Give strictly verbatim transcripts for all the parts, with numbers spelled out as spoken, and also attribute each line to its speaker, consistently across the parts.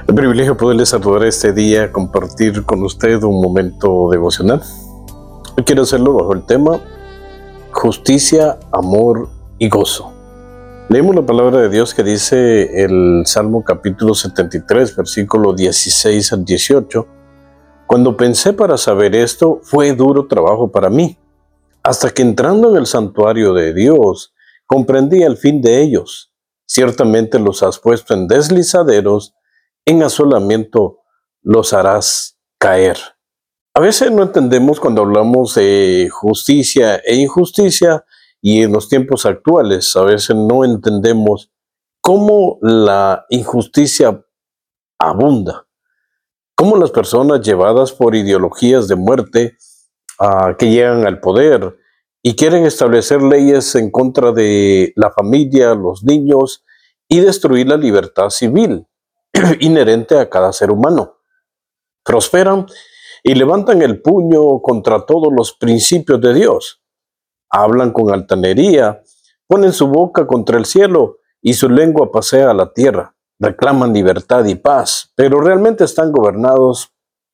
Speaker 1: Un privilegio poderle saludar este día, compartir con usted un momento devocional. Hoy quiero hacerlo bajo el tema justicia, amor y gozo. Leemos la palabra de Dios que dice el Salmo capítulo setenta y tres, versículo dieciséis al dieciocho. Cuando pensé para saber esto, fue duro trabajo para mí, hasta que entrando en el santuario de Dios, comprendí el fin de ellos. Ciertamente los has puesto en deslizaderos, en asolamiento los harás caer. A veces no entendemos cuando hablamos de justicia e injusticia, y en los tiempos actuales a veces no entendemos cómo la injusticia abunda, cómo las personas llevadas por ideologías de muerte uh, que llegan al poder y quieren establecer leyes en contra de la familia, los niños y destruir la libertad civil inherente a cada ser humano. Prosperan y levantan el puño contra todos los principios de Dios. Hablan con altanería, ponen su boca contra el cielo y su lengua pasea a la tierra. Reclaman libertad y paz, pero realmente están gobernados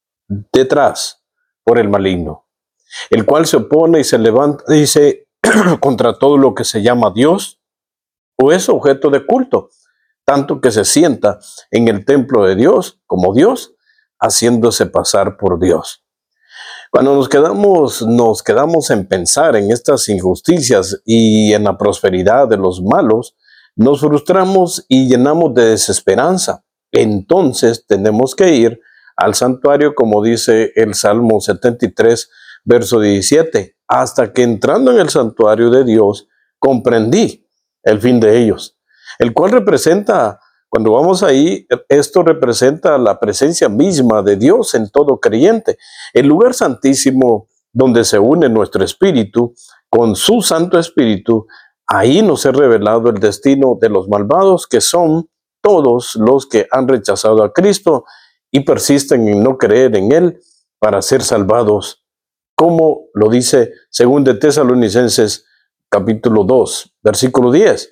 Speaker 1: detrás por el maligno, el cual se opone y se levanta, dice, contra todo lo que se llama Dios o es objeto de culto, tanto que se sienta en el templo de Dios como Dios, haciéndose pasar por Dios. Cuando nos quedamos, nos quedamos en pensar en estas injusticias y en la prosperidad de los malos, nos frustramos y llenamos de desesperanza. Entonces tenemos que ir al santuario, como dice el Salmo setenta y tres, verso diecisiete, hasta que entrando en el santuario de Dios, comprendí el fin de ellos. El cual representa, cuando vamos ahí, esto representa la presencia misma de Dios en todo creyente. El lugar santísimo donde se une nuestro espíritu con su Santo Espíritu, ahí nos es revelado el destino de los malvados, que son todos los que han rechazado a Cristo y persisten en no creer en Él para ser salvados, como lo dice según de Tesalonicenses capítulo dos, versículo diez.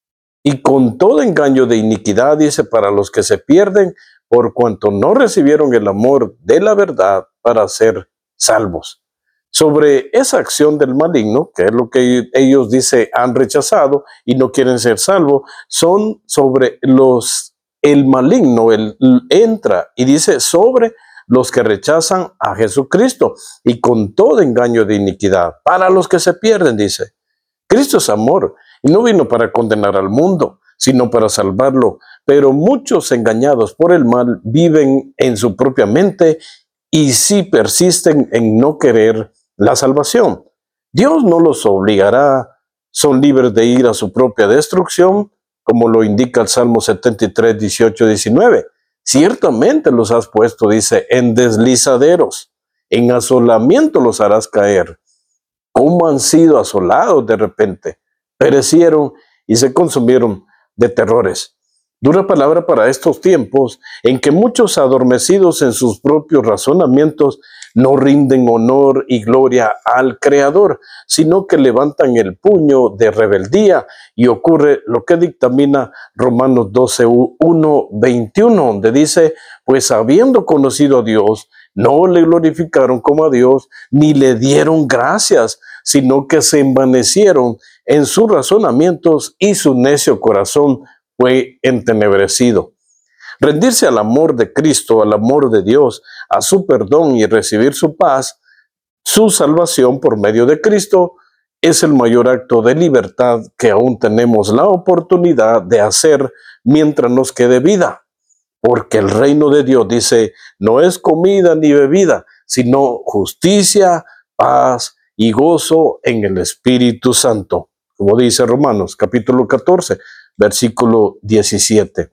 Speaker 1: Y con todo engaño de iniquidad, dice, para los que se pierden, por cuanto no recibieron el amor de la verdad para ser salvos. Sobre esa acción del maligno, que es lo que ellos, dice, han rechazado y no quieren ser salvos, son sobre los, el maligno, el, entra y dice, sobre los que rechazan a Jesucristo, y con todo engaño de iniquidad, para los que se pierden, dice. Cristo es amor, y no vino para condenar al mundo, sino para salvarlo. Pero muchos engañados por el mal viven en su propia mente y sí persisten en no querer la salvación. Dios no los obligará, son libres de ir a su propia destrucción, como lo indica el Salmo setenta y tres, dieciocho, diecinueve. Ciertamente los has puesto, dice, en deslizaderos, en asolamiento los harás caer. ¿Cómo han sido asolados de repente? Perecieron y se consumieron de terrores. Dura palabra para estos tiempos en que muchos adormecidos en sus propios razonamientos no rinden honor y gloria al Creador, sino que levantan el puño de rebeldía, y ocurre lo que dictamina Romanos doce, uno, veintiuno, donde dice, pues habiendo conocido a Dios, no le glorificaron como a Dios, ni le dieron gracias, sino que se envanecieron en sus razonamientos y su necio corazón fue entenebrecido. Rendirse al amor de Cristo, al amor de Dios, a su perdón y recibir su paz, su salvación por medio de Cristo, es el mayor acto de libertad que aún tenemos la oportunidad de hacer mientras nos quede vida. Porque el reino de Dios, dice, no es comida ni bebida, sino justicia, paz y gozo en el Espíritu Santo. Como dice Romanos capítulo catorce, versículo diecisiete.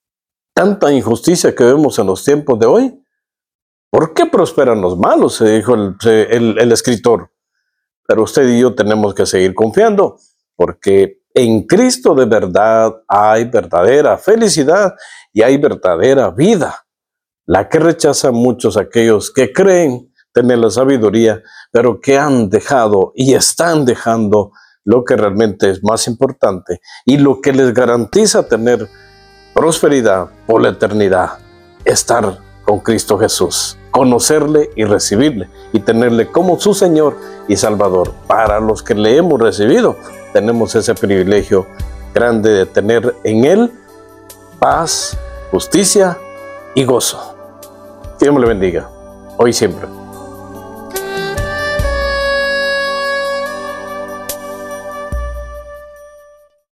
Speaker 1: Tanta injusticia que vemos en los tiempos de hoy. ¿Por qué prosperan los malos?, se dijo el, el, el escritor. Pero usted y yo tenemos que seguir confiando, porque en Cristo de verdad hay verdadera felicidad y hay verdadera vida, la que rechazan muchos aquellos que creen tener la sabiduría, pero que han dejado y están dejando lo que realmente es más importante y lo que les garantiza tener prosperidad por la eternidad. estar con Cristo Jesús, conocerle y recibirle y tenerle como su Señor y Salvador. Para los que le hemos recibido, tenemos ese privilegio grande de tener en Él paz, justicia y gozo. Dios me le bendiga, hoy y siempre.